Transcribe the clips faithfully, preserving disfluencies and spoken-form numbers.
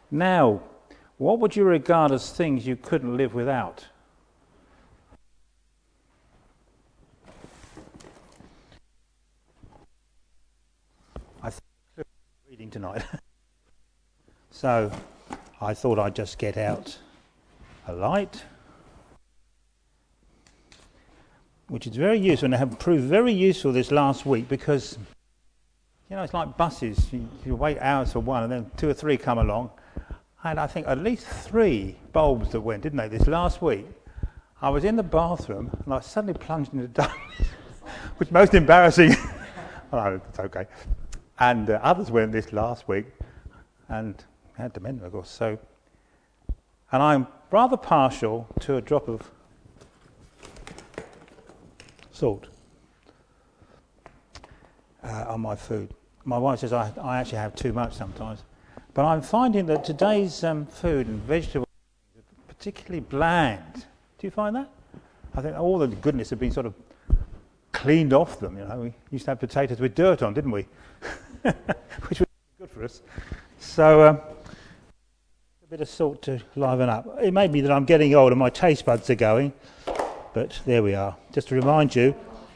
Now, what would you regard as things you couldn't live without? I think I'm reading tonight. So, I thought I'd just get out a light, which is very useful, and have proved very useful this last week because, you know, it's like buses. You, you wait hours for one, and then two or three come along. And I think at least three bulbs that went, didn't they, this last week? I was in the bathroom, and I suddenly plunged into darkness, which is most embarrassing. Oh, it's okay. And uh, others went this last week, and had dementia, of course. So, and I'm rather partial to a drop of salt uh, on my food. My wife says I, I actually have too much sometimes. But I'm finding that today's um, food and vegetables are particularly bland. Do you find that? I think all the goodness had been sort of cleaned off them. You know, we used to have potatoes with dirt on, didn't we? Which was good for us. So um, a bit of salt to liven up. It may be that I'm getting older, my taste buds are going, but there we are. Just to remind you,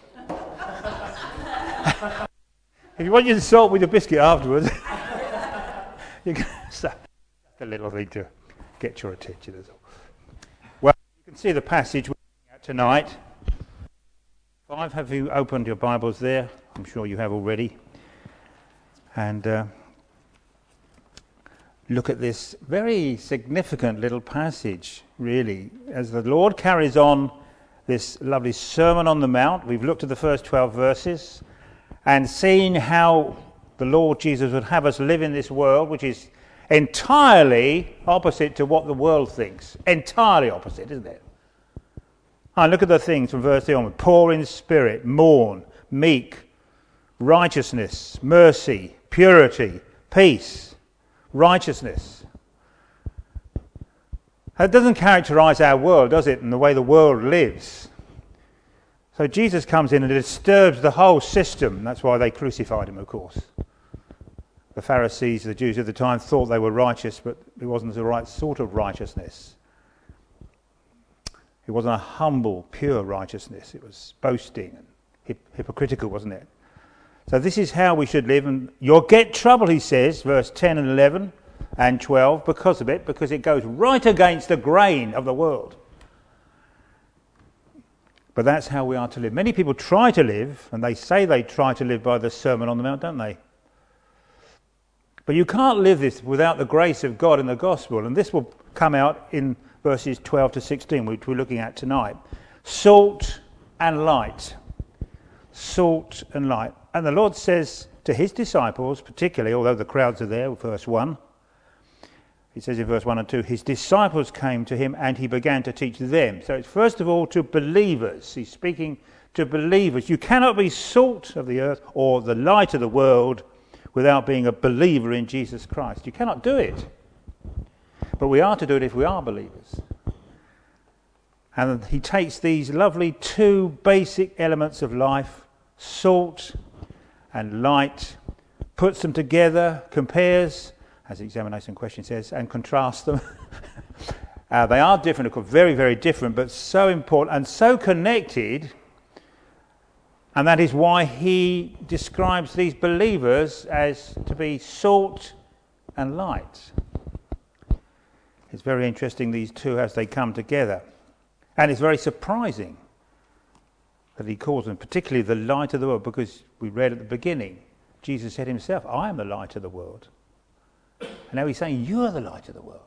if you want your salt with your biscuit afterwards, you can just a little thing to get your attention. That's all. Well, you can see the passage we're looking at tonight. Five, have you opened your Bibles there? I'm sure you have already. And uh, look at this very significant little passage, really. As the Lord carries on this lovely Sermon on the Mount, we've looked at the first twelve verses and seen how the Lord Jesus would have us live in this world, which is entirely opposite to what the world thinks. Entirely opposite, isn't it? And look at the things from verse three onward. Poor in spirit, mourn, meek, righteousness, mercy, purity, peace, righteousness. That doesn't characterize our world, does it, and the way the world lives. So Jesus comes in and disturbs the whole system. That's why they crucified him, of course. The Pharisees, the Jews of the time, thought they were righteous, but it wasn't the right sort of righteousness. It wasn't a humble, pure righteousness. It was boasting and hip- hypocritical, wasn't it? So this is how we should live. And you'll get trouble, he says, verse ten and eleven and twelve, because of it, because it goes right against the grain of the world. But that's how we are to live. Many people try to live, and they say they try to live by the Sermon on the Mount, don't they? But you can't live this without the grace of God in the gospel, and this will come out in verses twelve to sixteen, which we're looking at tonight. Salt and light. Salt and light. And the Lord says to his disciples, particularly, although the crowds are there, verse one, he says in verse one and two, his disciples came to him and he began to teach them. So it's first of all to believers. He's speaking to believers. You cannot be salt of the earth or the light of the world without being a believer in Jesus Christ. You cannot do it. But we are to do it if we are believers. And he takes these lovely two basic elements of life, salt and light, puts them together, compares, as the examination question says, and contrasts them. uh, they are different, of course, very, very different, but so important and so connected. And that is why he describes these believers as to be salt and light. It's very interesting, these two, as they come together. And it's very surprising that he calls them, particularly the light of the world, because we read at the beginning, Jesus said himself, I am the light of the world. And now he's saying, you're the light of the world.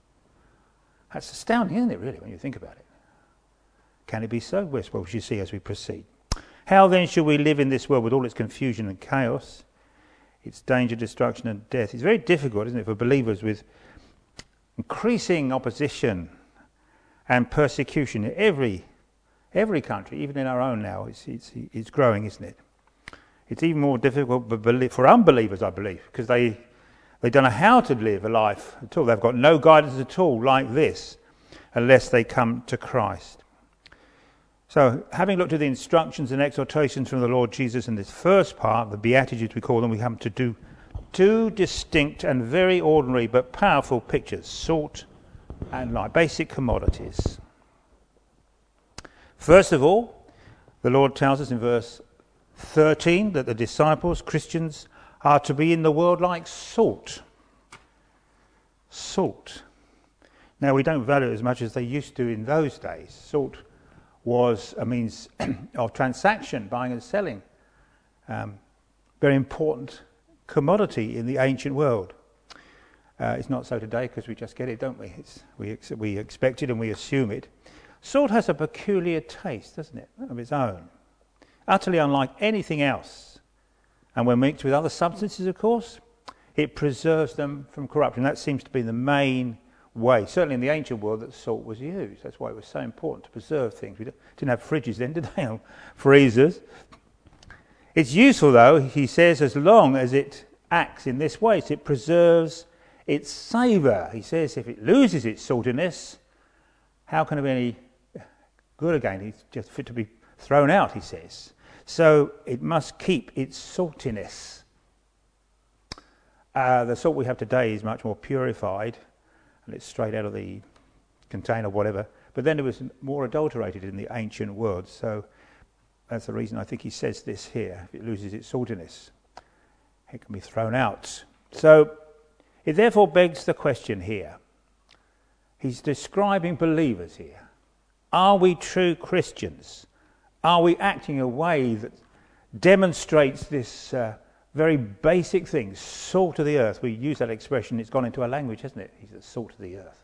That's astounding, isn't it, really, when you think about it? Can it be so? Well, we shall see as we proceed. How then should we live in this world with all its confusion and chaos, its danger, destruction and death? It's very difficult, isn't it, for believers with increasing opposition and persecution in every every country, even in our own now. It's, it's, it's growing, isn't it? It's even more difficult for unbelievers, I believe, because they, they don't know how to live a life at all. They've got no guidance at all like this unless they come to Christ. So, having looked at the instructions and exhortations from the Lord Jesus in this first part, the Beatitudes we call them, we come to do Two distinct and very ordinary but powerful pictures, salt and light, basic commodities. First of all, the Lord tells us in verse thirteen that the disciples, Christians, are to be in the world like salt. Salt. Now, we don't value it as much as they used to in those days. Salt was a means of transaction, buying and selling. Um, very important commodity in the ancient world. Uh, it's not so today because we just get it, don't we? It's, we, ex- we expect it and we assume it. Salt has a peculiar taste, doesn't it, of its own. Utterly unlike anything else. And when mixed with other substances, of course, it preserves them from corruption. That seems to be the main way, certainly in the ancient world, that salt was used. That's why it was so important to preserve things. We didn't have fridges then, did they? Or freezers. It's useful, though, he says, as long as it acts in this way. So it preserves its savour. He says if it loses its saltiness, how can it be any good again? It's just fit to be thrown out, he says. So it must keep its saltiness. Uh, the salt we have today is much more purified, and it's straight out of the container, whatever. But then it was more adulterated in the ancient world. So that's the reason I think he says this here. If it loses its saltiness, it can be thrown out. So it therefore begs the question here. He's describing believers here. Are we true Christians? Are we acting in a way that demonstrates this uh, very basic thing, salt of the earth? We use that expression, it's gone into our language, hasn't it? He's the salt of the earth.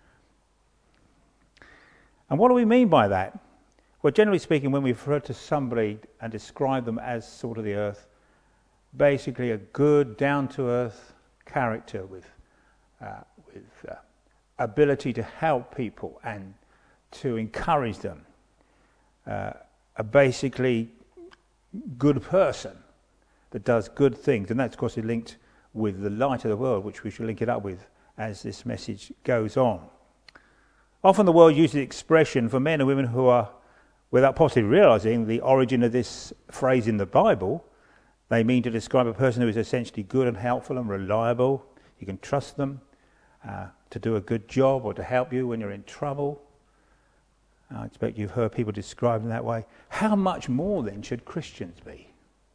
And what do we mean by that? Well, generally speaking, when we refer to somebody and describe them as salt of the earth, basically a good, down-to-earth character with, uh, with uh, ability to help people and to encourage them. Uh, a basically good person that does good things. And that's, of course, linked with the light of the world, which we shall link it up with as this message goes on. Often the world uses the expression for men and women who are, without possibly realising the origin of this phrase in the Bible, they mean to describe a person who is essentially good and helpful and reliable. You can trust them uh, to do a good job or to help you when you're in trouble. I expect you've heard people described in that way. How much more then should Christians be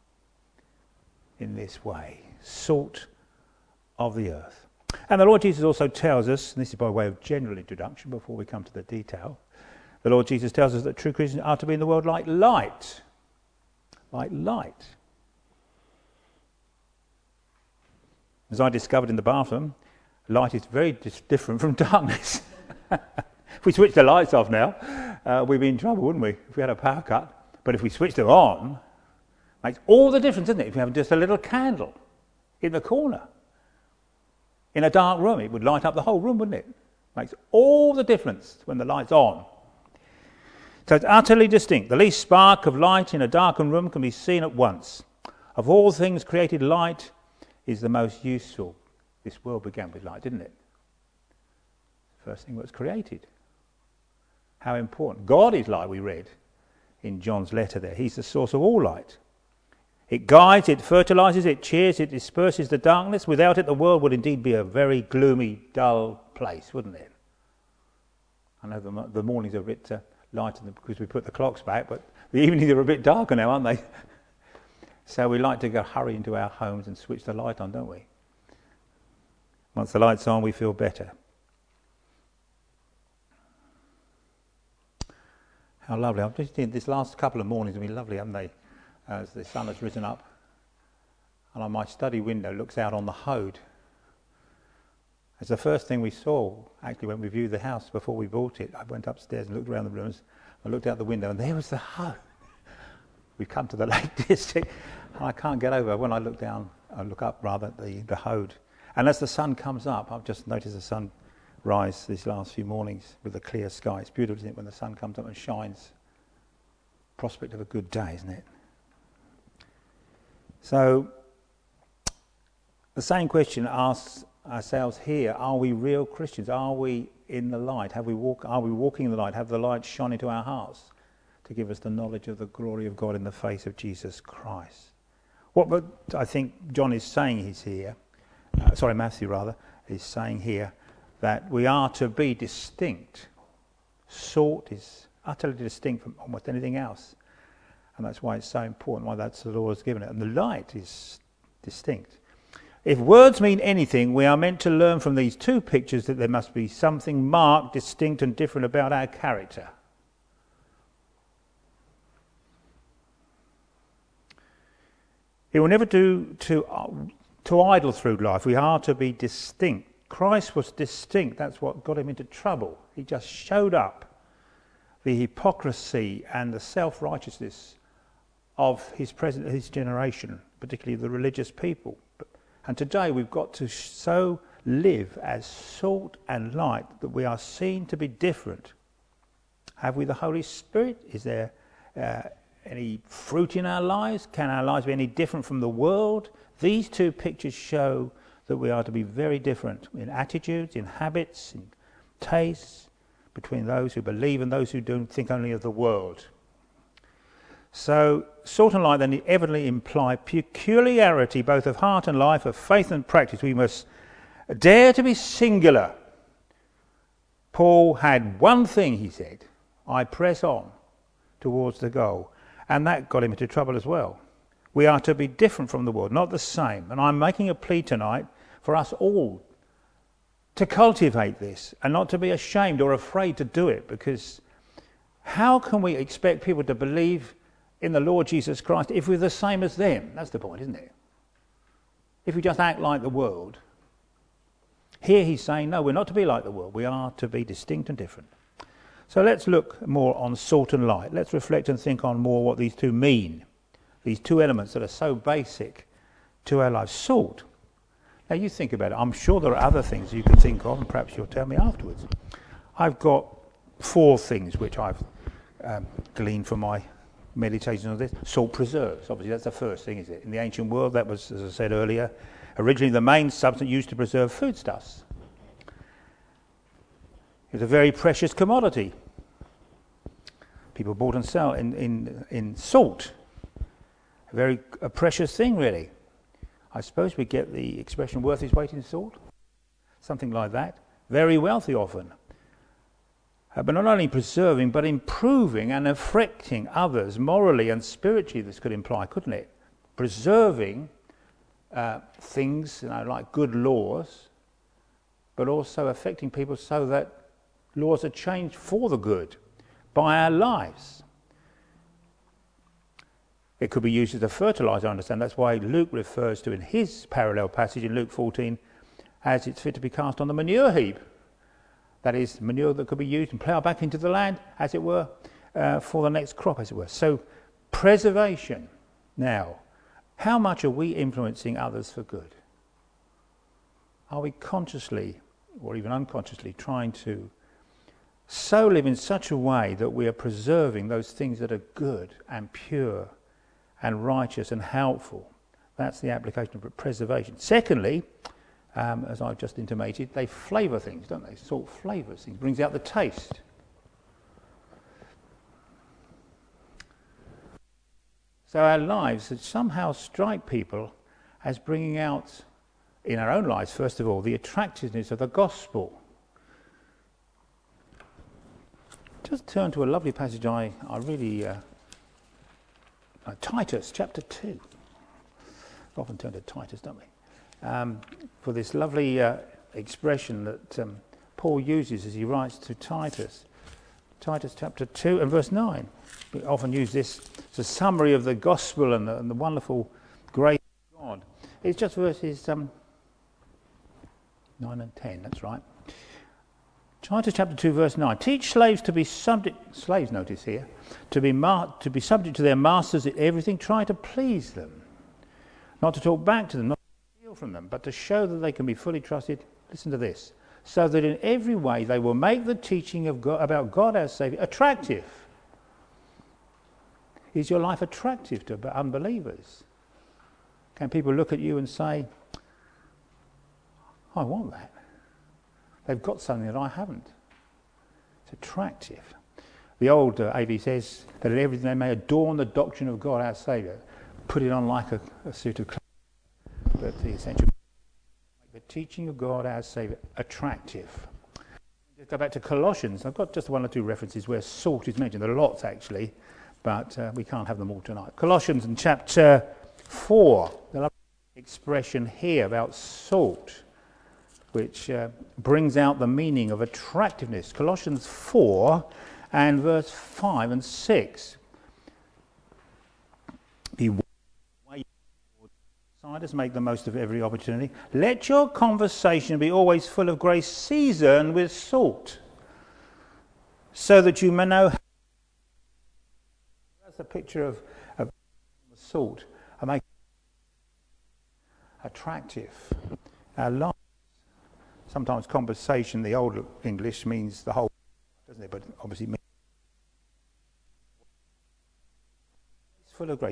in this way? Salt of the earth. And the Lord Jesus also tells us, and this is by way of general introduction before we come to the detail, the Lord Jesus tells us that true Christians are to be in the world like light. Like light. As I discovered in the bathroom, light is very dis- different from darkness. If we switch the lights off now, uh, we'd be in trouble, wouldn't we? If we had a power cut. But if we switch them on, it makes all the difference, doesn't it? If you have just a little candle in the corner, in a dark room, it would light up the whole room, wouldn't it? It makes all the difference when the light's on. So it's utterly distinct. The least spark of light in a darkened room can be seen at once. Of all things created, light is the most useful. This world began with light, didn't it? First thing that was created. How important. God is light, we read in John's letter there. He's the source of all light. It guides, it fertilizes, it cheers, it disperses the darkness. Without it, the world would indeed be a very gloomy, dull place, wouldn't it? I know the, the mornings are a bit uh, lighter because we put the clocks back, but the evenings are a bit darker now, aren't they? So we like to go hurry into our homes and switch the light on, don't we? Once the light's on, we feel better. How lovely. I've just seen this last couple of mornings have been lovely, haven't they? As the sun has risen up. And on my study window looks out on the Hode. It's the first thing we saw, actually, when we viewed the house before we bought it. I went upstairs and looked around the rooms. I looked out the window and there was the Hode. We've come to the Lake District. And I can't get over when I look down, I look up rather, at the, the Hode. And as the sun comes up, I've just noticed the sun rise these last few mornings with a clear sky. It's beautiful, isn't it, when the sun comes up and shines. Prospect of a good day, isn't it? So, the same question asks ourselves here, are we real Christians? Are we in the light? Have we walk, are we walking in the light? Have the light shone into our hearts to give us the knowledge of the glory of God in the face of Jesus Christ? What I think John is saying is here uh, sorry, Matthew rather, is saying here that we are to be distinct. Salt is utterly distinct from almost anything else. And that's why it's so important, why that's the Lord has given it. And the light is distinct. If words mean anything, we are meant to learn from these two pictures that there must be something marked, distinct and different about our character. It will never do to, uh, to idle through life. We are to be distinct. Christ was distinct. That's what got him into trouble. He just showed up. The hypocrisy and the self-righteousness of his present, his generation, particularly the religious people. And today we've got to so live as salt and light that we are seen to be different. Have we the Holy Spirit? Is there uh, any fruit in our lives? Can our lives be any different from the world? These two pictures show that we are to be very different in attitudes, in habits, in tastes, between those who believe and those who don't think only of the world. So, salt and light then evidently imply peculiarity both of heart and life, of faith and practice. We must dare to be singular. Paul had one thing, he said, I press on towards the goal. And that got him into trouble as well. We are to be different from the world, not the same. And I'm making a plea tonight for us all to cultivate this and not to be ashamed or afraid to do it, because how can we expect people to believe in the Lord Jesus Christ if we're the same as them? That's the point, isn't it? If we just act like the world. Here he's saying, no, we're not to be like the world. We are to be distinct and different. So let's look more on salt and light. Let's reflect and think on more what these two mean. These two elements that are so basic to our lives. Salt. Now you think about it. I'm sure there are other things you can think of, and perhaps you'll tell me afterwards. I've got four things which I've um, gleaned from my meditation on this. Salt preserves. Obviously that's the first thing, is it? In the ancient world, that was, as I said earlier, originally the main substance used to preserve foodstuffs. It was a very precious commodity. People bought and sell in, in, in salt. A very a precious thing, really. I suppose we get the expression worth his weight in salt. Something like that. Very wealthy often. Uh, but not only preserving, but improving and affecting others morally and spiritually, this could imply, couldn't it? Preserving uh, things, you know, like good laws, but also affecting people so that laws are changed for the good by our lives. It could be used as a fertilizer, I understand. That's why Luke refers to in his parallel passage in Luke fourteen as it's fit to be cast on the manure heap. That is, manure that could be used and ploughed back into the land, as it were, uh, for the next crop, as it were. So, preservation. Now, how much are we influencing others for good? Are we consciously, or even unconsciously, trying to so live in such a way that we are preserving those things that are good and pure and righteous and helpful? That's the application of preservation. Secondly, um, as I've just intimated, they flavour things, don't they? Salt flavours things, brings out the taste. So our lives somehow strike people as bringing out, in our own lives, first of all, the attractiveness of the gospel. Just turn to a lovely passage I, I really... Uh, uh, Titus, chapter two. We often turn to Titus, don't we? Um, for this lovely uh, expression that um, Paul uses as he writes to Titus. Titus chapter two and verse nine. We often use this as a summary of the gospel and the, and the wonderful grace of God. It's just verses um, nine and ten, that's right. Titus chapter two verse nine. Teach slaves to be subject, slaves notice here, to be mar- to be subject to their masters in everything. Try to please them. Not to talk back to them, not to steal from them, but to show that they can be fully trusted. Listen to this. So that in every way they will make the teaching of God, about God our Saviour attractive. Is your life attractive to unbelievers? Can people look at you and say, I want that? They've got something that I haven't. It's attractive. The old uh, A V says that in everything they may adorn the doctrine of God our Saviour. Put it on like a, a suit of clothes. But the essential make teaching of God our Saviour, attractive. Let's go back to Colossians. I've got just one or two references where salt is mentioned. There are lots actually, but uh, we can't have them all tonight. Colossians in chapter four, the expression here about salt, which uh, brings out the meaning of attractiveness. Colossians four and verse five and six. Be outsiders, make the most of every opportunity. Let your conversation be always full of grace, seasoned with salt, so that you may know. That's a picture of, of salt. I make attractive our lives. Sometimes conversation, the old English, means the whole, doesn't it? But obviously, it means it's full of grace.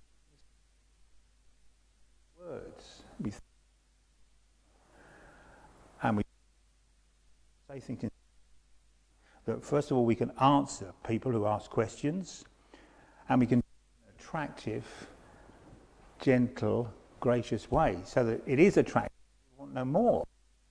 Words, we th- and we say things that first of all we can answer people who ask questions, and we can be in an attractive, gentle, gracious way, so that it is attractive. We want no more.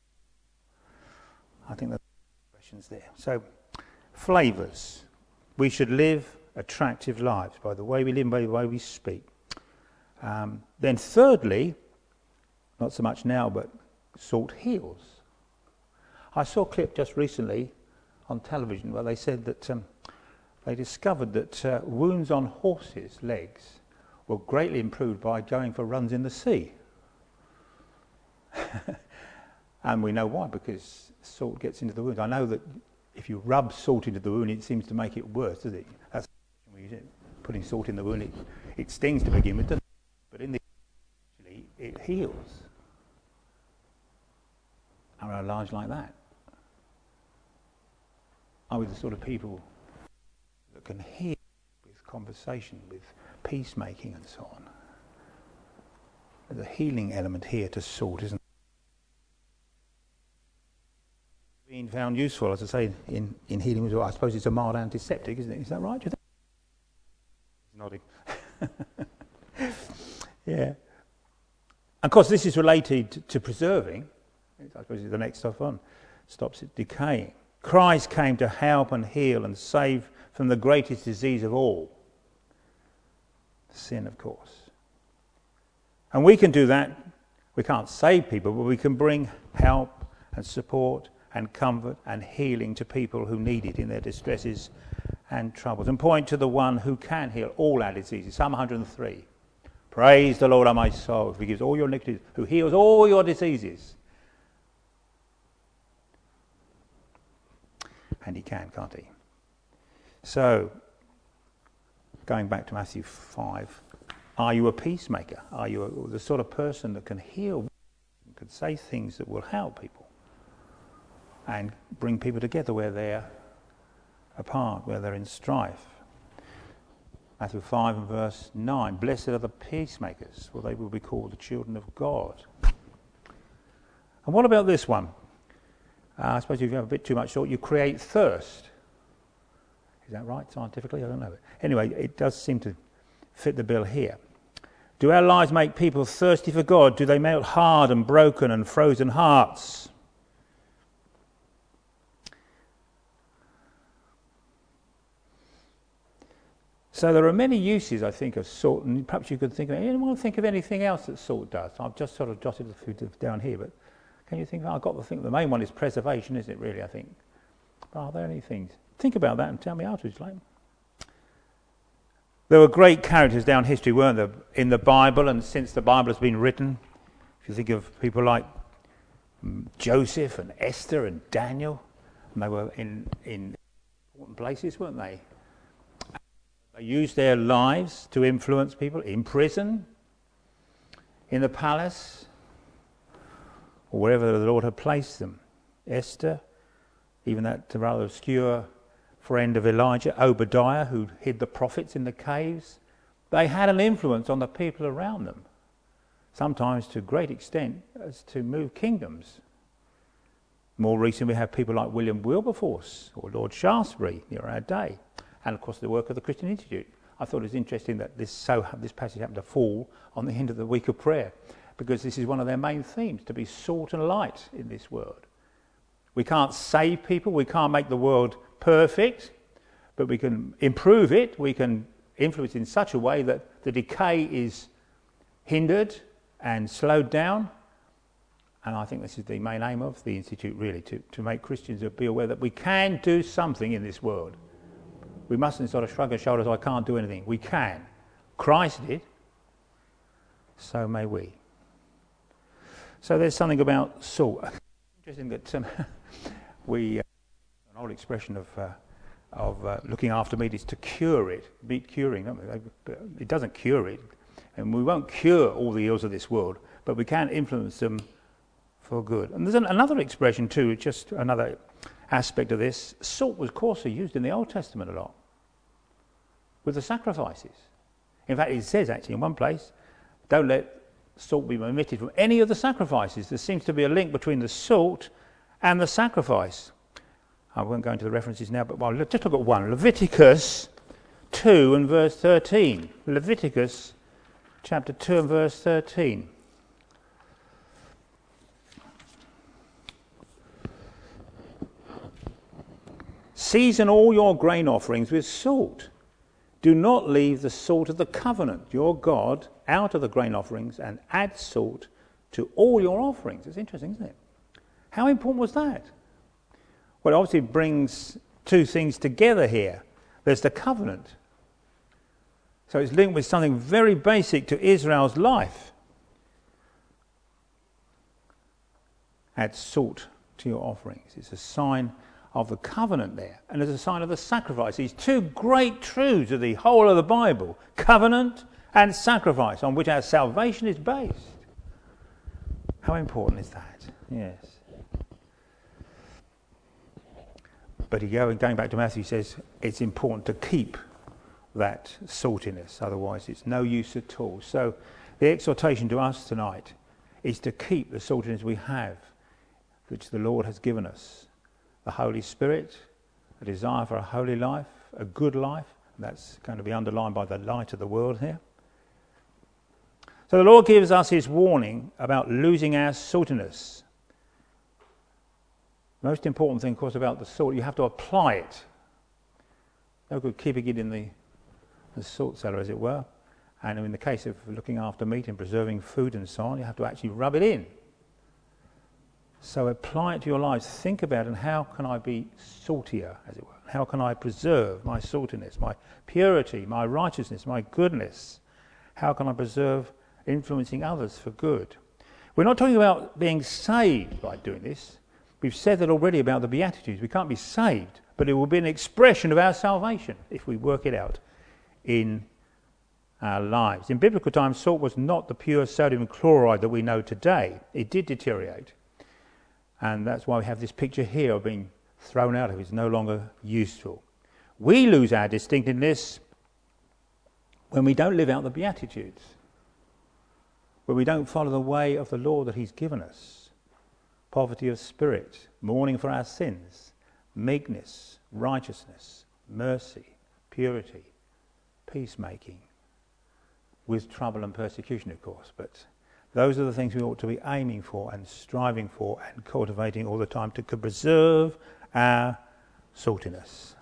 I think that's the questions there. So, flavours. We should live attractive lives by the way we live, by the way we speak. Um, then thirdly, not so much now, but salt heals. I saw a clip just recently on television where they said that um, they discovered that uh, wounds on horses' legs were greatly improved by going for runs in the sea. And we know why, because salt gets into the wound. I know that if you rub salt into the wound, it seems to make it worse, does it? That's putting salt in the wound. It, it stings to begin with, doesn't it? But in the actually, it heals. Are our lives like that? Are we the sort of people that can heal with conversation, with peacemaking and so on? There's a healing element here to salt, isn't there? Being found useful, as I say, in, in healing as well. I suppose it's a mild antiseptic, isn't it? Is that right, do you think? He's nodding. Yeah. Of course, this is related to preserving. I suppose it's the next stuff on. Stops it decaying. Christ came to help and heal and save from the greatest disease of all. Sin, of course. And we can do that. We can't save people, but we can bring help and support and comfort and healing to people who need it in their distresses and troubles. And point to the one who can heal all our diseases. Psalm one hundred three. Praise the Lord, O my soul, who forgives all your iniquities, who heals all your diseases. And he can, can't he? So, going back to Matthew five, are you a peacemaker? Are you a, the sort of person that can heal, can say things that will help people and bring people together where they're apart, where they're in strife? Matthew five and verse nine, blessed are the peacemakers, for they will be called the children of God. And what about this one? Uh, I suppose if you have a bit too much thought, you create thirst. Is that right, scientifically? I don't know. Anyway, it does seem to fit the bill here. Do our lives make people thirsty for God? Do they melt hard and broken and frozen hearts? So there are many uses, I think, of salt, and perhaps you could think of anyone think of anything else that salt does. I've just sort of jotted a few down here, but can you think? I've got to think the main one is preservation, isn't it? Really, I think. But are there any things? Think about that and tell me afterwards, like. There were great characters down history, weren't there, in the Bible, and since the Bible has been written. If you think of people like Joseph and Esther and Daniel, and they were in in important places, weren't they? They used their lives to influence people in prison, in the palace, or wherever the Lord had placed them. Esther, even that rather obscure friend of Elijah, Obadiah, who hid the prophets in the caves, they had an influence on the people around them, sometimes to a great extent as to move kingdoms. More recently we have people like William Wilberforce or Lord Shaftesbury near our day. And of course the work of the Christian Institute. I thought it was interesting that this so this passage happened to fall on the end of the week of prayer, because this is one of their main themes, to be salt and light in this world. We can't save people, we can't make the world perfect, but we can improve it, we can influence it in such a way that the decay is hindered and slowed down. And I think this is the main aim of the Institute, really, to, to make Christians be aware that we can do something in this world. We mustn't sort of shrug our shoulders, I can't do anything. We can. Christ did. So may we. So there's something about salt. Interesting that um, we, uh, an old expression of uh, of uh, looking after meat is to cure it. Meat curing, don't we? It doesn't cure it. And we won't cure all the ills of this world, but we can influence them for good. And there's an, another expression too, just another aspect of this. Salt was, of course, used in the Old Testament a lot with the sacrifices. In fact, it says actually in one place, don't let salt be omitted from any of the sacrifices. There seems to be a link between the salt and the sacrifice. I won't go into the references now, but well, just look at one. Leviticus two and verse thirteen. Leviticus chapter two and verse thirteen. Season all your grain offerings with salt. Do not leave the salt of the covenant, your God, out of the grain offerings, and add salt to all your offerings. It's interesting, isn't it? How important was that? Well, it obviously brings two things together here. There's the covenant. So it's linked with something very basic to Israel's life. Add salt to your offerings. It's a sign of the covenant there, and as a sign of the sacrifice. These two great truths of the whole of the Bible, covenant and sacrifice, on which our salvation is based. How important is that? Yes. But he going, going back to Matthew, he says it's important to keep that saltiness, otherwise it's no use at all. So the exhortation to us tonight is to keep the saltiness we have, which the Lord has given us. The Holy Spirit, a desire for a holy life, a good life. That's going to be underlined by the light of the world here. So the Lord gives us his warning about losing our saltiness. The most important thing, of course, about the salt, you have to apply it. No good keeping it in the, the salt cellar, as it were. And in the case of looking after meat and preserving food and so on, you have to actually rub it in. So apply it to your lives. Think about it, and how can I be saltier, as it were? How can I preserve my saltiness, my purity, my righteousness, my goodness? How can I preserve influencing others for good? We're not talking about being saved by doing this. We've said that already about the Beatitudes. We can't be saved, but it will be an expression of our salvation if we work it out in our lives. In biblical times, salt was not the pure sodium chloride that we know today. It did deteriorate. And that's why we have this picture here of being thrown out of it. It's no longer useful. We lose our distinctiveness when we don't live out the Beatitudes, when we don't follow the way of the Lord that he's given us. Poverty of spirit, mourning for our sins, meekness, righteousness, mercy, purity, peacemaking, with trouble and persecution, of course, but those are the things we ought to be aiming for and striving for and cultivating all the time to preserve our saltiness.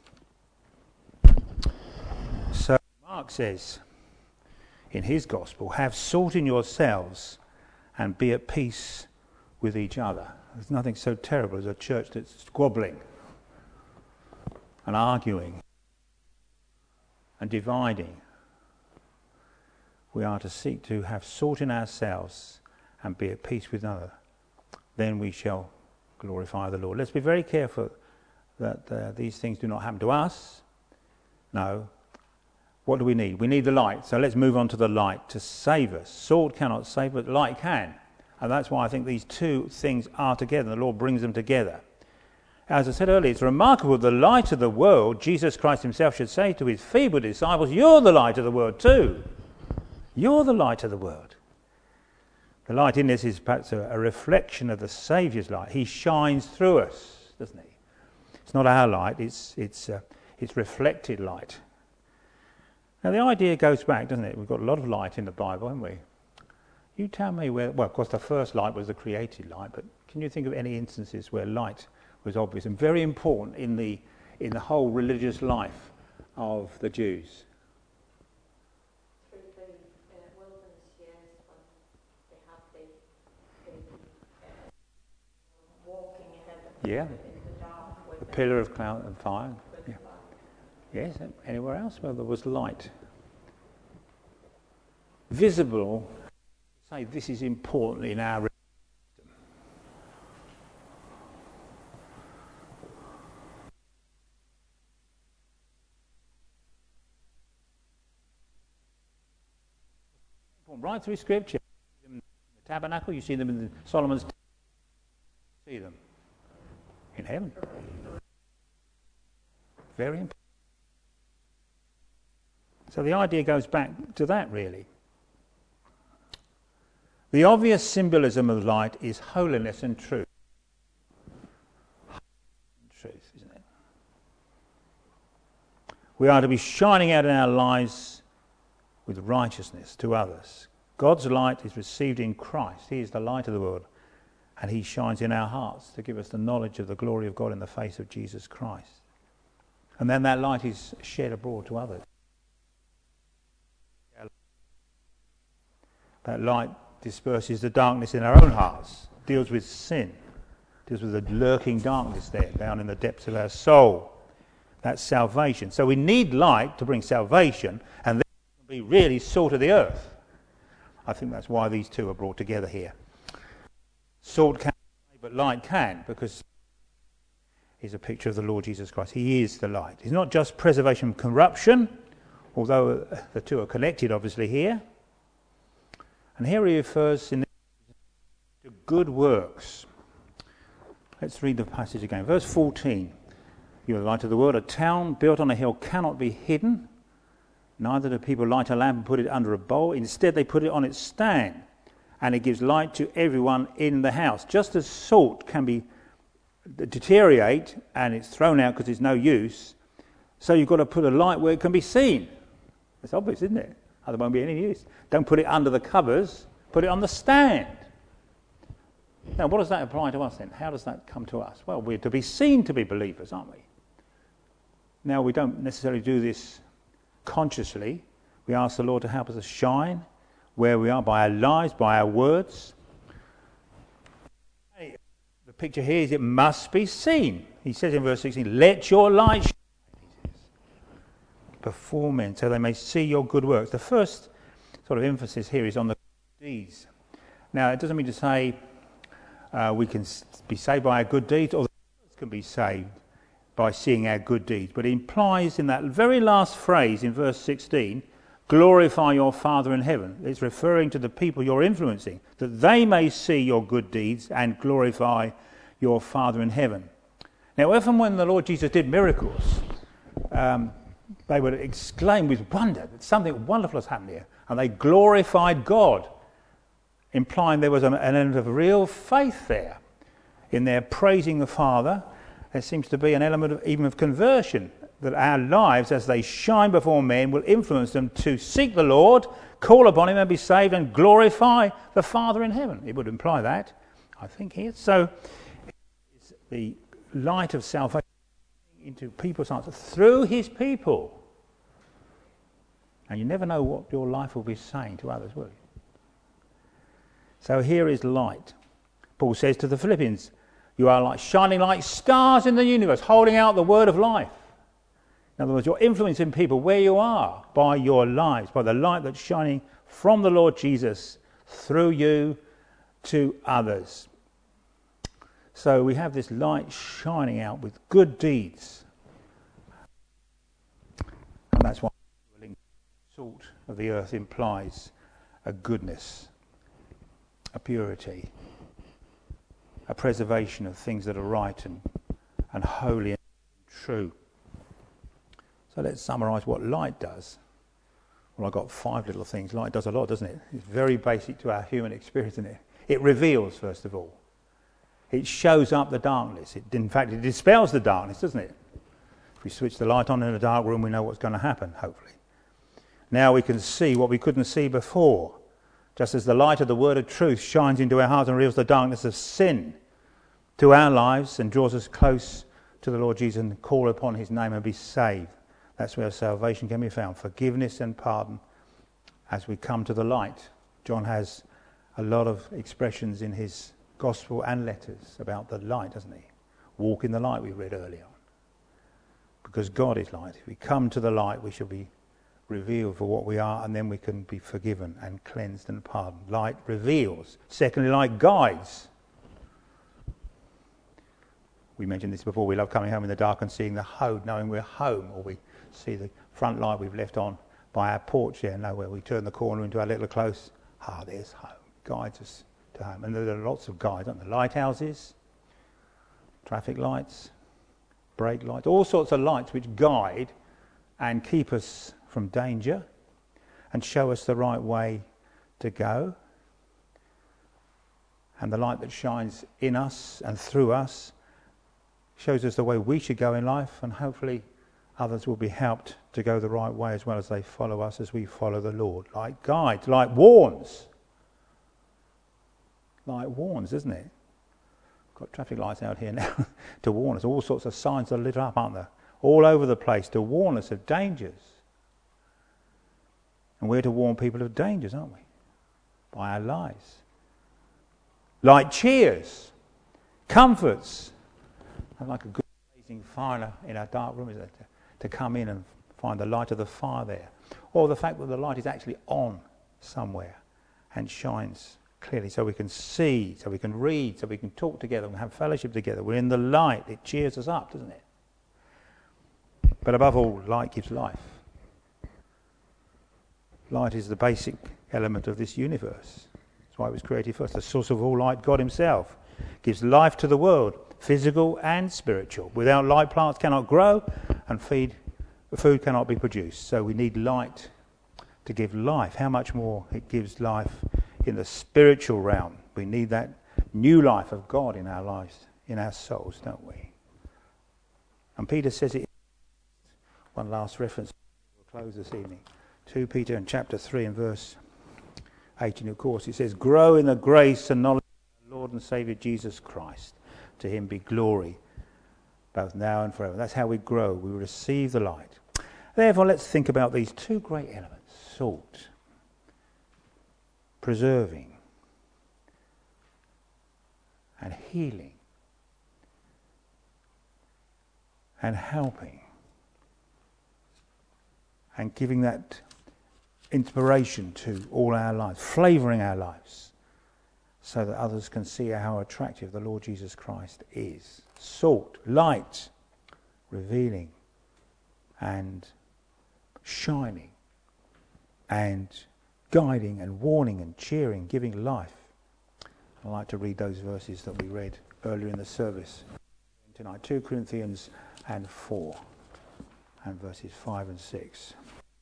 So Mark says in his gospel, have salt in yourselves and be at peace with each other. There's nothing so terrible as a church that's squabbling and arguing and dividing. We are to seek to have salt in ourselves and be at peace with another. Then we shall glorify the Lord. Let's be very careful that uh, these things do not happen to us. No. What do we need? We need the light. So let's move on to the light to save us. Salt cannot save, but light can. And that's why I think these two things are together. The Lord brings them together. As I said earlier, it's remarkable, the light of the world, Jesus Christ himself should say to his feeble disciples, you're the light of the world too. You're the light of the world. The light in this is perhaps a, a reflection of the Saviour's light. He shines through us, doesn't he? It's not our light, it's it's uh, it's reflected light. Now the idea goes back, doesn't it? We've got a lot of light in the Bible, haven't we? You tell me where, well, of course the first light was the created light, but can you think of any instances where light was obvious and very important in the in the whole religious life of the Jews? Through the uh, wilderness years when they had the, the uh, walking ahead of Yeah. them in the dark with The the pillar of cloud and fire. with Yeah. the light. Yes, anywhere else where there was light. Visible, say this is important in our religion. Right through Scripture. You see them in the tabernacle, you see them in Solomon's temple. You see them in heaven. Very important. So the idea goes back to that, really. The obvious symbolism of light is holiness and truth. Truth, isn't it? We are to be shining out in our lives with righteousness to others. God's light is received in Christ. He is the light of the world, and he shines in our hearts to give us the knowledge of the glory of God in the face of Jesus Christ. And then that light is shed abroad to others. That light disperses the darkness in our own hearts, deals with sin, deals with the lurking darkness there down in the depths of our soul. That's salvation. So we need light to bring salvation, and then be really salt of the earth. I think that's why these two are brought together here. Salt can't, but light can, because he's a picture of the Lord Jesus Christ. He is the light. He's not just preservation from corruption, although the two are connected obviously here. And here he refers in to good works. Let's read the passage again. Verse fourteen. You are the light of the world. A town built on a hill cannot be hidden. Neither do people light a lamp and put it under a bowl. Instead, they put it on its stand, and it gives light to everyone in the house. Just as salt can be deteriorate and it's thrown out because it's no use, so you've got to put a light where it can be seen. It's obvious, isn't it? Otherwise, there won't be any use. Don't put it under the covers. Put it on the stand. Now, what does that apply to us then? How does that come to us? Well, we're to be seen to be believers, aren't we? Now, we don't necessarily do this consciously. We ask the Lord to help us to shine where we are by our lives, by our words. The picture here is it must be seen. He says in verse sixteen, let your light shine before men so they may see your good works. The first sort of emphasis here is on the deeds. Now, it doesn't mean to say uh, we can be saved by our good deeds, or others can be saved by seeing our good deeds. But it implies in that very last phrase in verse sixteen, glorify your Father in heaven. It's referring to the people you're influencing, that they may see your good deeds and glorify your Father in heaven. Now, often when the Lord Jesus did miracles, um, they would exclaim with wonder that something wonderful has happened here, and they glorified God, implying there was an element of real faith there in their praising the Father. There seems to be an element of even of conversion, that our lives, as they shine before men, will influence them to seek the Lord, call upon him and be saved, and glorify the Father in heaven. It would imply that, I think, here. So it's the light of salvation into people's hearts through his people. And you never know what your life will be saying to others, will you? So here is light. Paul says to the Philippians, you are like shining like stars in the universe, holding out the word of life. In other words, you're influencing people where you are by your lives, by the light that's shining from the Lord Jesus through you to others. So we have this light shining out with good deeds. And that's why the salt of the earth implies a goodness, a purity, a preservation of things that are right and, and holy and true. So let's summarise what light does. Well, I've got five little things. Light does a lot, doesn't it? It's very basic to our human experience, isn't it? It reveals, first of all. It shows up the darkness. It, in fact, it dispels the darkness, doesn't it? If we switch the light on in a dark room, we know what's going to happen, hopefully. Now we can see what we couldn't see before. Just as the light of the word of truth shines into our hearts and reveals the darkness of sin to our lives and draws us close to the Lord Jesus and call upon his name and be saved. That's where salvation can be found. Forgiveness and pardon as we come to the light. John has a lot of expressions in his gospel and letters about the light, doesn't he? Walk in the light, we read earlier on. Because God is light. If we come to the light, we shall be revealed for what we are, and then we can be forgiven and cleansed and pardoned. Light reveals. Secondly, light guides. We mentioned this before. We love coming home in the dark and seeing the home, knowing we're home, or we see the front light we've left on by our porch there, know where we turn the corner into our little close. Ah, there's home. Guides us to home. And there are lots of guides, aren't there? Lighthouses, traffic lights, brake lights, all sorts of lights which guide and keep us from danger and show us the right way to go. And the light that shines in us and through us shows us the way we should go in life, and hopefully others will be helped to go the right way as well as they follow us as we follow the Lord. Light guides, light warns. Light warns, isn't it? Got traffic lights out here now to warn us. All sorts of signs are lit up, aren't there? All over the place to warn us of dangers. And we're to warn people of dangers, aren't we? By our lives. Light cheers, comforts. And like a good blazing fire in our dark room, is it? To, to come in and find the light of the fire there. Or the fact that the light is actually on somewhere and shines clearly so we can see, so we can read, so we can talk together and have fellowship together. We're in the light. It cheers us up, doesn't it? But above all, light gives life. Light is the basic element of this universe. That's why it was created first. The source of all light, God himself, gives life to the world, physical and spiritual. Without light, plants cannot grow and feed, food cannot be produced. So we need light to give life. How much more it gives life in the spiritual realm. We need that new life of God in our lives, in our souls, don't we? And Peter says it. One last reference. We'll close this evening. Second Peter in chapter three and verse eighteen, of course. It says, grow in the grace and knowledge of our Lord and Saviour Jesus Christ. To him be glory, both now and forever. That's how we grow. We receive the light. Therefore, let's think about these two great elements. Salt. Preserving and healing and helping and giving that inspiration to all our lives, flavouring our lives so that others can see how attractive the Lord Jesus Christ is. Salt, light, revealing and shining and guiding and warning and cheering, giving life. I'd like to read those verses that we read earlier in the service tonight. Second Corinthians and four and verses five and six.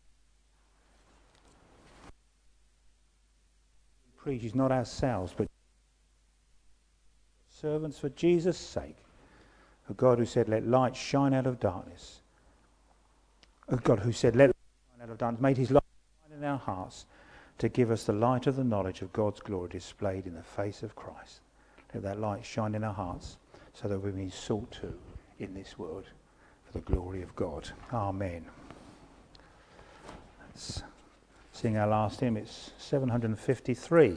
We preach is not ourselves, but servants for Jesus' sake. A God who said, let light shine out of darkness. A God who said, let light shine out of darkness, made his light shine in our hearts to give us the light of the knowledge of God's glory displayed in the face of Christ. Let that light shine in our hearts so that we may be salt too in this world for the glory of God. Amen. Let's sing our last hymn. It's seven hundred fifty-three.